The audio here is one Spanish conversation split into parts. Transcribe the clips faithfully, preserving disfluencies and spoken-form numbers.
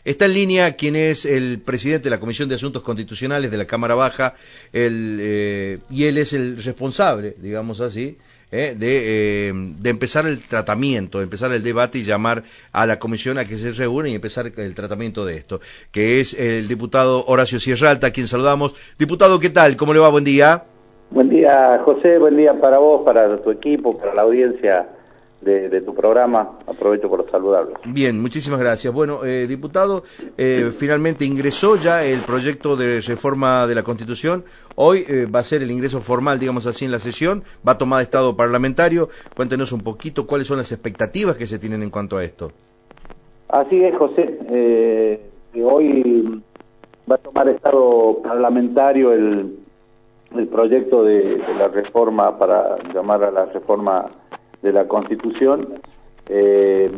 Está en línea quien es el presidente de la Comisión de Asuntos Constitucionales de la Cámara Baja, el, eh, y él es el responsable, digamos así, eh, de, eh, de empezar el tratamiento, de empezar el debate y llamar a la comisión a que se reúna y empezar el tratamiento de esto, que es el diputado Horacio Sierralta, a quien saludamos. Diputado, ¿qué tal? ¿Cómo le va? Buen día. Buen día, José, buen día para vos, para tu equipo, para la audiencia de, de tu programa. Aprovecho por saludarlos. Bien, muchísimas gracias. Bueno, eh, diputado, eh, finalmente ingresó ya el proyecto de reforma de la Constitución. Hoy eh, va a ser el ingreso formal, digamos así, en la sesión. Va a tomar estado parlamentario. Cuéntenos un poquito cuáles son las expectativas que se tienen en cuanto a esto. Así es, José. Eh, que hoy va a tomar estado parlamentario el... el proyecto de, de la reforma, para llamar a la reforma de la Constitución. Eh,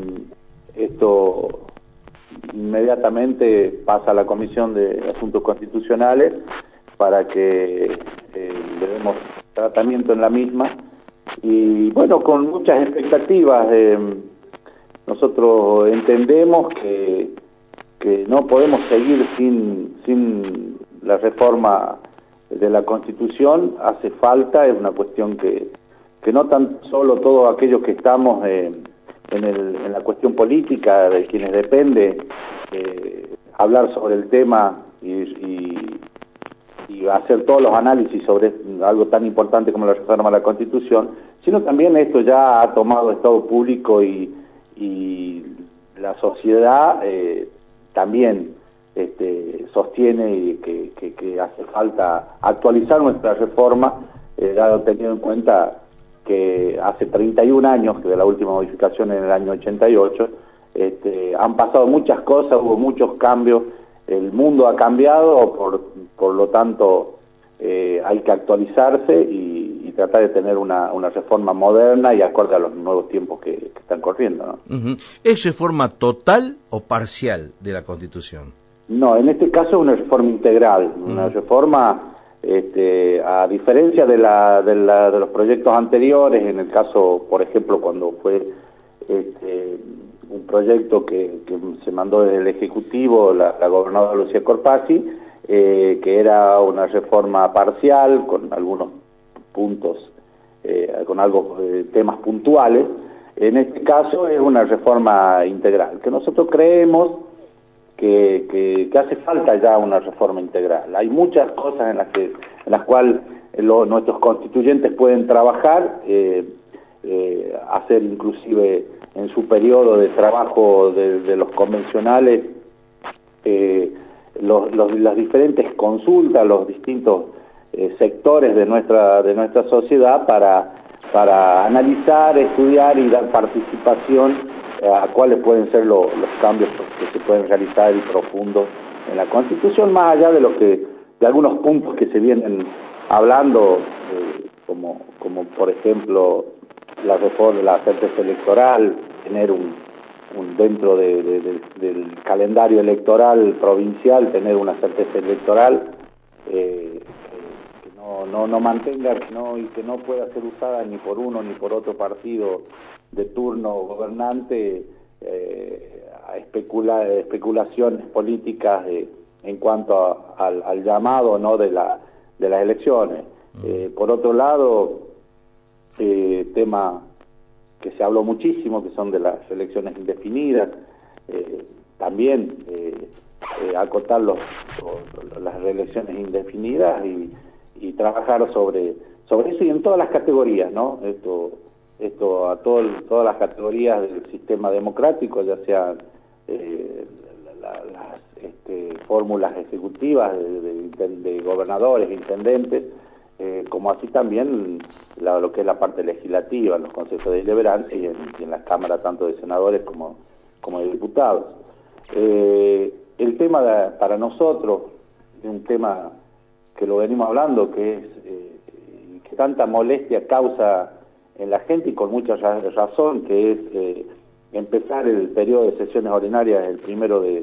esto inmediatamente pasa a la Comisión de Asuntos Constitucionales para que eh, le demos tratamiento en la misma, y bueno, con muchas expectativas. Eh, nosotros entendemos que, que no podemos seguir sin, sin la reforma de la Constitución. Hace falta, es una cuestión que, que no tan solo todos aquellos que estamos eh, en, el, en la cuestión política, de quienes depende eh, hablar sobre el tema y, y, y hacer todos los análisis sobre algo tan importante como la reforma de la Constitución, sino también esto ya ha tomado estado público y, y la sociedad eh, también Este, sostiene y que, que, que hace falta actualizar nuestra reforma, eh, dado teniendo en cuenta que hace treinta y un años, que de la última modificación en el año ochenta y ocho, este, han pasado muchas cosas, hubo muchos cambios, el mundo ha cambiado, por, por lo tanto eh, hay que actualizarse y, y tratar de tener una, una reforma moderna y acorde a los nuevos tiempos que, que están corriendo, ¿no? Uh-huh. ¿Es reforma total o parcial de la Constitución? No, en este caso es una reforma integral, una mm. reforma, este, a diferencia de, la, de, la, de los proyectos anteriores, en el caso, por ejemplo, cuando fue este, un proyecto que, que se mandó desde el Ejecutivo, la, la gobernadora Lucía Corpazzi, eh, que era una reforma parcial, con algunos puntos, eh, con algo, eh, temas puntuales. En este caso es una reforma integral, que nosotros creemos Que, que, que hace falta ya una reforma integral. Hay muchas cosas en las que en las cuales lo, nuestros constituyentes pueden trabajar, eh, eh, hacer inclusive en su periodo de trabajo de, de los convencionales eh, los, los, las diferentes consultas, los distintos eh, sectores de nuestra de nuestra sociedad para para analizar, estudiar y dar participación a cuáles pueden ser lo, los cambios que se pueden realizar y profundos en la Constitución, más allá de lo que de algunos puntos que se vienen hablando, eh, como como por ejemplo la reforma, la certeza electoral, tener un, un dentro de, de, de, del calendario electoral provincial, tener una certeza electoral eh, que no no no mantenga no y que no pueda ser usada ni por uno ni por otro partido de turno gobernante eh, a especular, especulaciones políticas de, en cuanto a, al, al llamado no de la de las elecciones. Eh, por otro lado, eh, tema que se habló muchísimo, que son de las elecciones indefinidas, eh, también eh, eh, acotar los, los, las reelecciones indefinidas y, y trabajar sobre sobre eso y en todas las categorías, ¿no? Esto esto a todo, todas las categorías del sistema democrático, ya sean eh, la, la, las este, fórmulas ejecutivas de, de, de gobernadores, intendentes, eh, como así también la, lo que es la parte legislativa, en los consejos deliberantes y en, y en las cámaras tanto de senadores como, como de diputados. Eh, el tema de, para nosotros es un tema que lo venimos hablando, que es eh, que tanta molestia causa en la gente y con mucha razón, que es eh, empezar el periodo de sesiones ordinarias el primero de,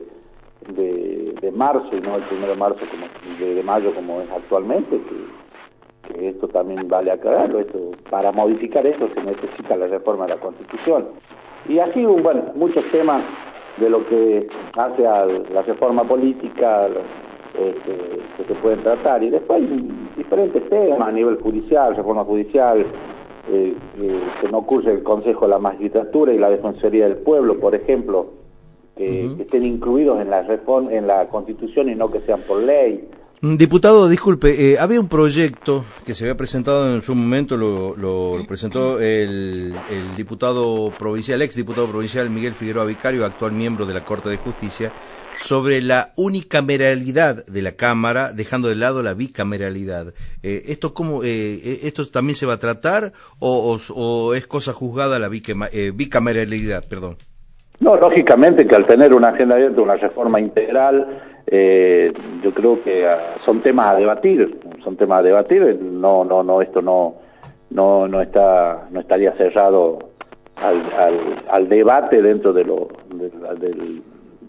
de, de marzo y no el primero de marzo como de, de mayo como es actualmente, que, que esto también vale aclararlo. Esto, para modificar esto se necesita la reforma de la Constitución. Y así, bueno, muchos temas de lo que hace a la reforma política este, que se pueden tratar. Y después hay diferentes temas a nivel judicial, reforma judicial, eh, eh, que no ocurre el Consejo de la Magistratura y la Defensoría del Pueblo, por ejemplo, que, uh-huh. que estén incluidos en la reforma, en la Constitución y no que sean por ley. Diputado, disculpe, eh, había un proyecto que se había presentado en su momento, lo, lo, lo presentó el, el diputado provincial, ex diputado provincial Miguel Figueroa Vicario, actual miembro de la Corte de Justicia, sobre la unicameralidad de la Cámara, dejando de lado la bicameralidad. Eh, ¿Esto cómo, eh, esto también se va a tratar o, o, o es cosa juzgada la bicama, eh, bicameralidad? Perdón. No, lógicamente que al tener una agenda abierta, una reforma integral, eh, yo creo que uh, son temas a debatir, son temas a debatir. No, no, no, esto no, no, no está, no estaría cerrado al, al, al debate dentro de lo, de, de,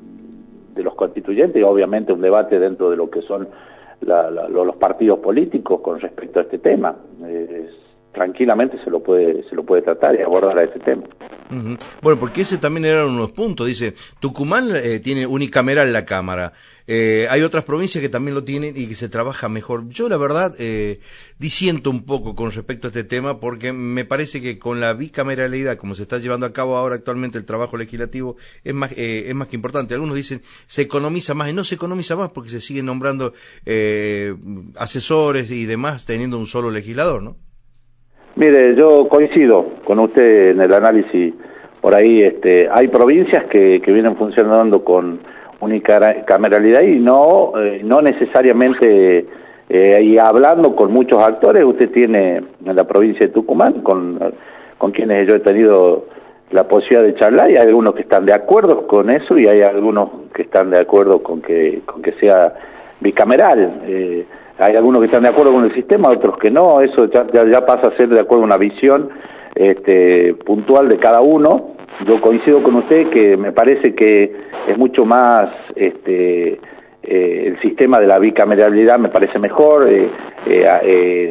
de los constituyentes y obviamente un debate dentro de lo que son la, la, los partidos políticos con respecto a este tema. Eh, tranquilamente se lo puede se lo puede tratar y abordar a ese tema. Uh-huh. Bueno, porque ese también era uno de los puntos. Dice, Tucumán eh, tiene unicameral la Cámara. Eh, hay otras provincias que también lo tienen y que se trabaja mejor. Yo, la verdad, eh, disiento un poco con respecto a este tema porque me parece que con la bicameralidad, como se está llevando a cabo ahora actualmente el trabajo legislativo, es más, eh, es más que importante. Algunos dicen, se economiza más, y no se economiza más porque se siguen nombrando eh, asesores y demás teniendo un solo legislador, ¿no? Mire, yo coincido con usted en el análisis. Por ahí este, hay provincias que, que vienen funcionando con unicameralidad y no, eh, no necesariamente, eh, y hablando con muchos actores, usted tiene en la provincia de Tucumán, con, con quienes yo he tenido la posibilidad de charlar, y hay algunos que están de acuerdo con eso y hay algunos que están de acuerdo con que, con que sea bicameral. Eh, Hay algunos que están de acuerdo con el sistema, otros que no. Eso ya, ya, ya pasa a ser de acuerdo a una visión este, puntual de cada uno. Yo coincido con usted que me parece que es mucho más este, eh, el sistema de la bicameralidad me parece mejor. Eh, eh, eh,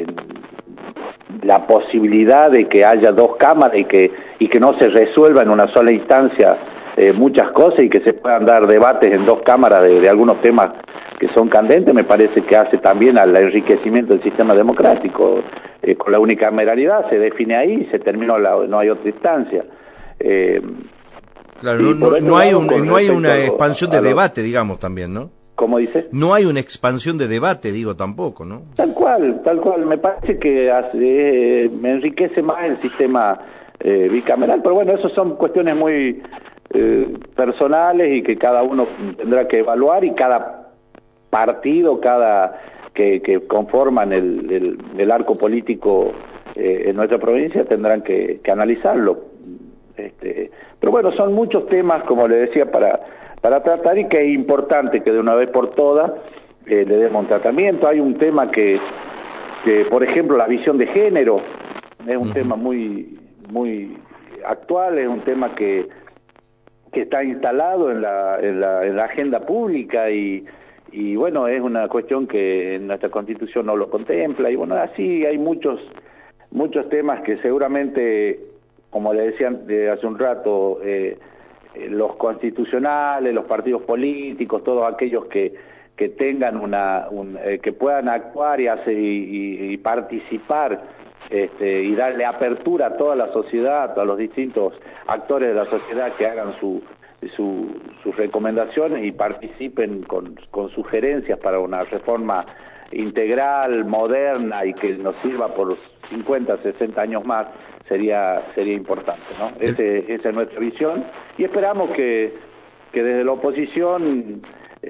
la posibilidad de que haya dos cámaras y que, y que no se resuelva en una sola instancia eh, muchas cosas y que se puedan dar debates en dos cámaras de, de algunos temas que son candentes, me parece que hace también al enriquecimiento del sistema democrático. Eh, con la unicameralidad se define ahí y se terminó, la, no hay otra instancia. Eh, claro, no, no, no hay, un, no hay una expansión de debate, digamos, también, ¿no? ¿Cómo dice? No hay una expansión de debate, digo, tampoco, ¿no? Tal cual, tal cual. Me parece que hace, eh, me enriquece más el sistema eh, bicameral, pero bueno, eso son cuestiones muy eh, personales y que cada uno tendrá que evaluar y cada partido, cada que, que conforman el, el, el arco político eh, en nuestra provincia tendrán que, que analizarlo. Este, pero bueno, son muchos temas, como le decía, para, para tratar y que es importante que de una vez por todas eh, le demos un tratamiento. Hay un tema que, que, por ejemplo, la visión de género es un uh-huh. tema muy, muy actual, es un tema que, que está instalado en la, en la, en la agenda pública y Y bueno, es una cuestión que en nuestra Constitución no lo contempla, y bueno, así hay muchos muchos temas que seguramente, como le decía hace un rato, eh, los constitucionales, los partidos políticos, todos aquellos que, que tengan una, un, eh, que puedan actuar y, hacer, y, y participar este, y darle apertura a toda la sociedad, a los distintos actores de la sociedad que hagan su Su, sus recomendaciones y participen con, con sugerencias para una reforma integral, moderna y que nos sirva por cincuenta, sesenta años más, sería sería importante, ¿no? Ese, esa es nuestra visión y esperamos que, que desde la oposición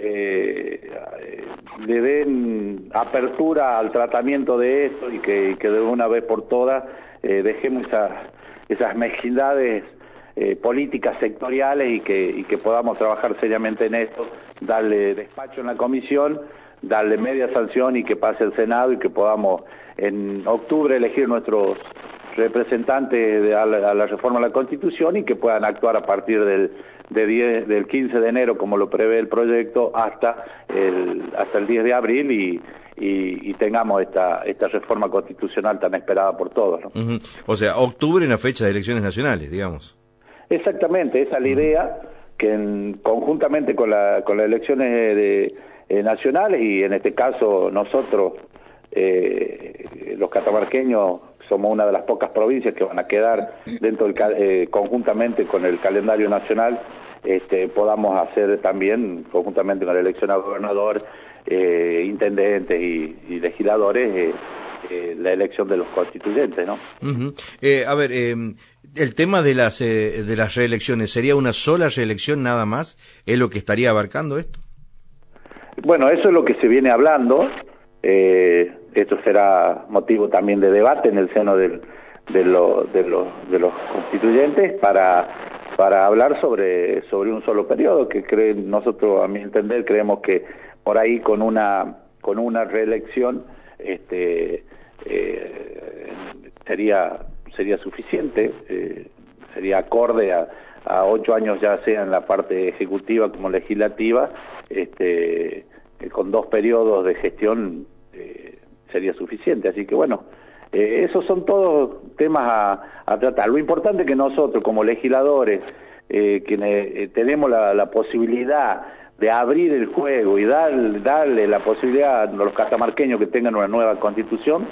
eh, le den apertura al tratamiento de esto y que, que de una vez por todas eh, dejemos esas, esas mezquindades Eh, políticas sectoriales y que, y que podamos trabajar seriamente en esto, darle despacho en la comisión, darle media sanción y que pase el Senado y que podamos en octubre elegir nuestros representantes de, a, la, a la reforma de la Constitución y que puedan actuar a partir del, de diez, del quince de enero, como lo prevé el proyecto, hasta el, hasta el diez de abril y, y, y tengamos esta, esta reforma constitucional tan esperada por todos, ¿no? Uh-huh. O sea, octubre en la fecha de elecciones nacionales, digamos. Exactamente, esa es la idea, que en, conjuntamente con, la, con las elecciones de, de, nacionales, y en este caso nosotros, eh, los catamarqueños, somos una de las pocas provincias que van a quedar dentro del, eh, conjuntamente con el calendario nacional, este, podamos hacer también, conjuntamente con la elección a gobernador, eh, intendentes y, y legisladores, eh, eh, la elección de los constituyentes, ¿no? Uh-huh. eh, a ver, eh, el tema de las eh, de las reelecciones, ¿sería una sola reelección nada más? ¿Es lo que estaría abarcando esto? Bueno, eso es lo que se viene hablando. Eh, esto será motivo también de debate en el seno del, de, lo, de, los, de los constituyentes para para hablar sobre sobre un solo periodo, que creen, nosotros, a mi entender, creemos que por ahí con una con una reelección este eh, sería sería suficiente, eh, sería acorde a, a ocho años, ya sea en la parte ejecutiva como legislativa, este eh, con dos periodos de gestión eh, sería suficiente. Así que bueno, eh, esos son todos temas a, a tratar. Lo importante es que nosotros como legisladores, eh, quienes eh, tenemos la, la posibilidad de abrir el juego y dar, darle la posibilidad a los catamarqueños que tengan una nueva constitución,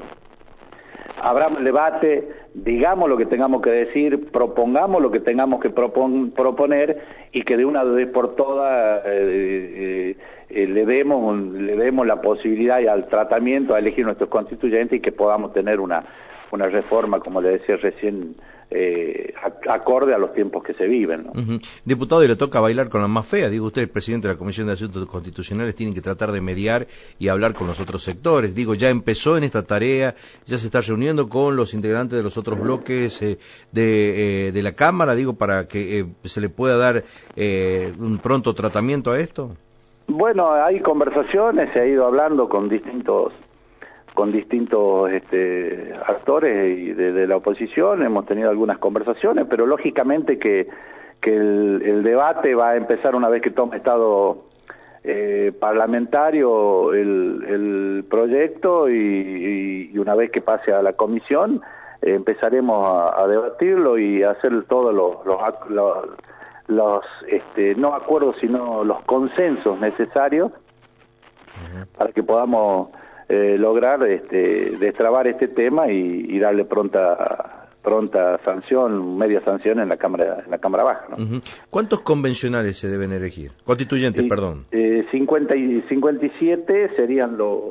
abramos el debate, digamos lo que tengamos que decir, propongamos lo que tengamos que propon, proponer, y que de una vez por todas eh, eh, eh, le demos le demos la posibilidad y al tratamiento a elegir nuestros constituyentes, y que podamos tener una una reforma, como le decía recién, eh, acorde a los tiempos que se viven, ¿no? Uh-huh. Diputado, y le toca bailar con la más fea. Digo, usted, el presidente de la Comisión de Asuntos Constitucionales, tiene que tratar de mediar y hablar con los otros sectores. Digo, ya empezó en esta tarea, ya se está reuniendo con los integrantes de los otros bloques eh, de, eh, de la Cámara, digo, para que eh, se le pueda dar eh, un pronto tratamiento a esto. Bueno, hay conversaciones, se ha ido hablando con distintos con distintos este, actores y de, de la oposición, hemos tenido algunas conversaciones, pero lógicamente que, que el, el debate va a empezar una vez que tome estado eh, parlamentario el, el proyecto, y, y, y una vez que pase a la comisión, eh, empezaremos a, a debatirlo y a hacer todos los, los, los, los este, no acuerdos, sino los consensos necesarios uh-huh. para que podamos Eh, lograr este, destrabar este tema y, y darle pronta pronta sanción, media sanción en la Cámara en la Cámara Baja, ¿no? Uh-huh. ¿Cuántos convencionales se deben elegir? Constituyentes, y, perdón. Eh, cincuenta y cincuenta y siete serían lo,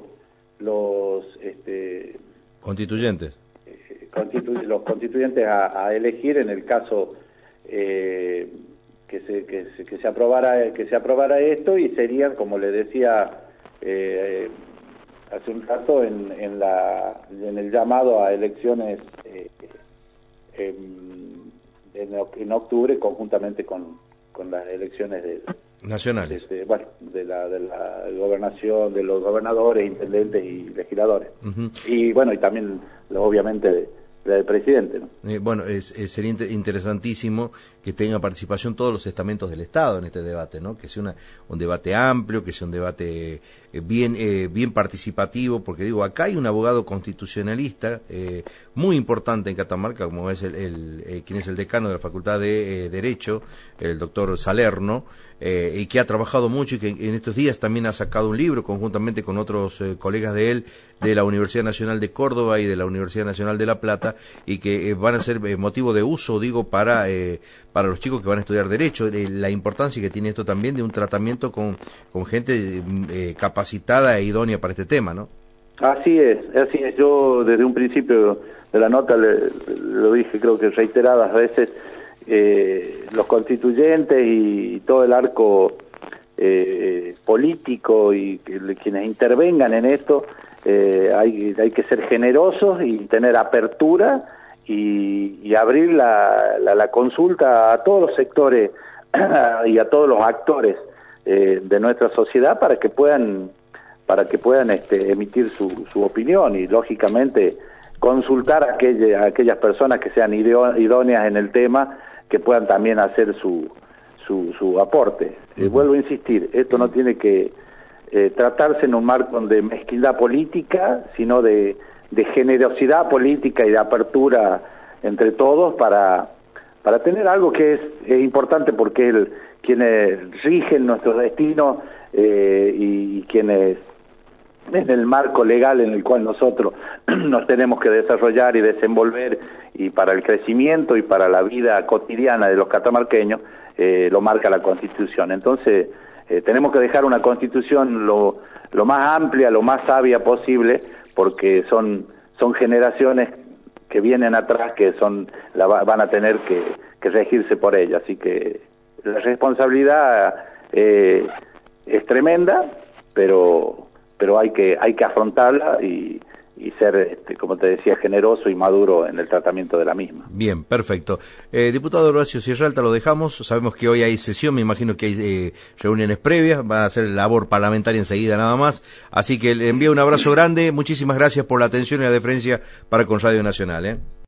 los este, constituyentes. Eh, constitu los constituyentes a, a elegir en el caso eh, que se que se que se aprobara que se aprobara esto, y serían, como le decía eh, hace un rato, en, en, la, en el llamado a elecciones eh, en, en octubre, conjuntamente con, con las elecciones de, nacionales, de, de, bueno, de la, de la gobernación, de los gobernadores, intendentes y legisladores. Uh-huh. Y bueno, y también, obviamente, de, la del presidente, ¿no? Eh, bueno, es, es, sería inter interesantísimo que tenga participación todos los estamentos del Estado en este debate, ¿no? Que sea una, un debate amplio, que sea un debate eh, bien eh, bien participativo, porque digo, acá hay un abogado constitucionalista eh, muy importante en Catamarca, como es el, el eh, quien es el decano de la Facultad de eh, Derecho, el doctor Salerno, eh, y que ha trabajado mucho y que en estos días también ha sacado un libro conjuntamente con otros eh, colegas de él, de la Universidad Nacional de Córdoba y de la Universidad Nacional de La Plata, y que eh, van a ser eh, motivo de uso, digo, para eh, para los chicos que van a estudiar Derecho, eh, la importancia que tiene esto también de un tratamiento con, con gente eh, capacitada e idónea para este tema, ¿no? Así es, así es. Yo desde un principio de la nota le, lo dije, creo que reiteradas veces, eh, los constituyentes y, y todo el arco eh, político y que, quienes intervengan en esto, eh, hay, hay que ser generosos y tener apertura y, y abrir la, la, la consulta a todos los sectores y a todos los actores eh, de nuestra sociedad para que puedan para que puedan este, emitir su, su opinión, y lógicamente consultar a, aquella, a aquellas personas que sean idóneas en el tema, que puedan también hacer su, su, su aporte. Uh-huh. Eh, vuelvo a insistir, esto no tiene que eh, tratarse en un marco de mezquindad política, sino de, de generosidad política y de apertura entre todos para, para tener algo que es, es importante, porque es el quienes rigen nuestro destino eh, y, y quienes en el marco legal en el cual nosotros nos tenemos que desarrollar y desenvolver, y para el crecimiento y para la vida cotidiana de los catamarqueños, eh, lo marca la Constitución. Entonces, eh, tenemos que dejar una Constitución lo, lo más amplia, lo más sabia posible, porque son, son generaciones que vienen atrás que son la, van a tener que, que regirse por ella. Así que la responsabilidad eh, es tremenda, pero... pero hay que hay que afrontarla y, y ser, este, como te decía, generoso y maduro en el tratamiento de la misma. Bien, perfecto. Eh, diputado Horacio Sierralta, lo dejamos. Sabemos que hoy hay sesión, me imagino que hay eh, reuniones previas, va a hacer labor parlamentaria enseguida nada más. Así que le envío un abrazo grande, muchísimas gracias por la atención y la deferencia para con Radio Nacional. ¿eh?